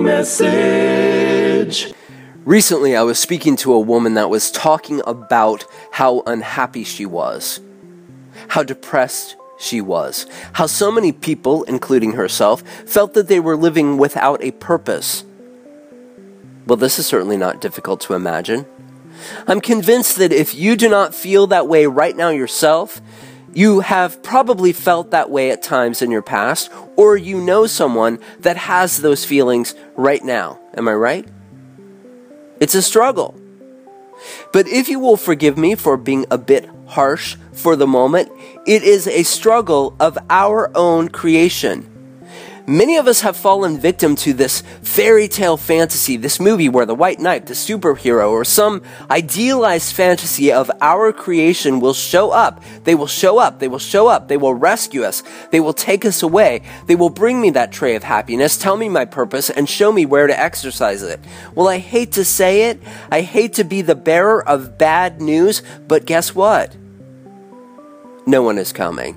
message. Recently, I was speaking to a woman that was talking about how unhappy she was, how depressed she was, how so many people, including herself, felt that they were living without a purpose. Well, this is certainly not difficult to imagine. I'm convinced that if you do not feel that way right now yourself, you have probably felt that way at times in your past, or you know someone that has those feelings right now. Am I right? It's a struggle. But if you will forgive me for being a bit harsh for the moment, it is a struggle of our own creation. Many of us have fallen victim to this fairy tale fantasy, this movie where the white knight, the superhero, or some idealized fantasy of our creation will show up. They will show up. They will show up. They will rescue us. They will take us away. They will bring me that tray of happiness, tell me my purpose, and show me where to exercise it. Well, I hate to say it. I hate to be the bearer of bad news, but guess what? No one is coming.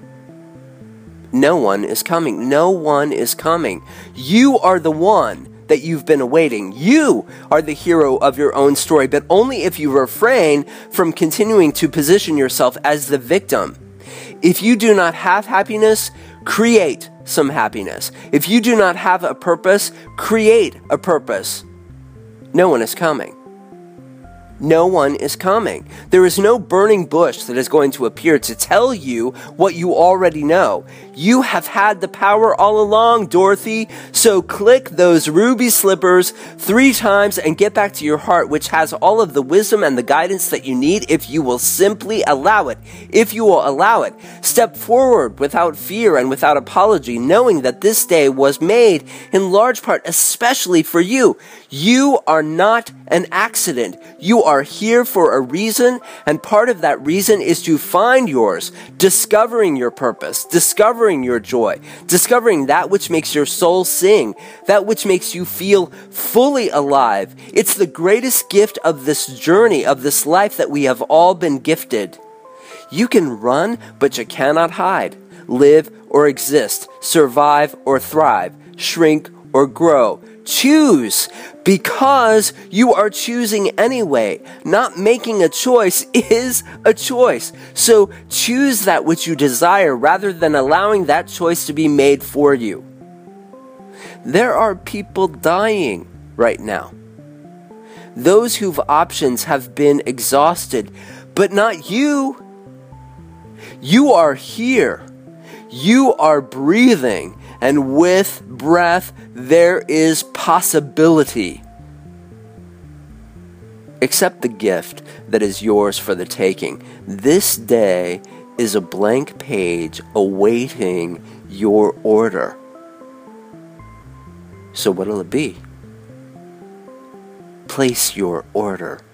No one is coming. No one is coming. You are the one that you've been awaiting. You are the hero of your own story, but only if you refrain from continuing to position yourself as the victim. If you do not have happiness, create some happiness. If you do not have a purpose, create a purpose. No one is coming. No one is coming. There is no burning bush that is going to appear to tell you what you already know. You have had the power all along, Dorothy. So click those ruby slippers 3 times and get back to your heart, which has all of the wisdom and the guidance that you need if you will simply allow it. If you will allow it. Step forward without fear and without apology, knowing that this day was made in large part especially for you. You are not an accident. You are here for a reason, and part of that reason is to find yours, discovering your purpose, discovering your joy, discovering that which makes your soul sing, that which makes you feel fully alive. It's the greatest gift of this journey, of this life that we have all been gifted. You can run, but you cannot hide, live or exist, survive or thrive, shrink or grow. Choose, because you are choosing anyway. Not making a choice is a choice. So choose that which you desire rather than allowing that choice to be made for you. There are people dying right now. Those whose options have been exhausted, but not you. You are here. You are breathing. And with breath, there is possibility. Accept the gift that is yours for the taking. This day is a blank page awaiting your order. So what'll it be? Place your order.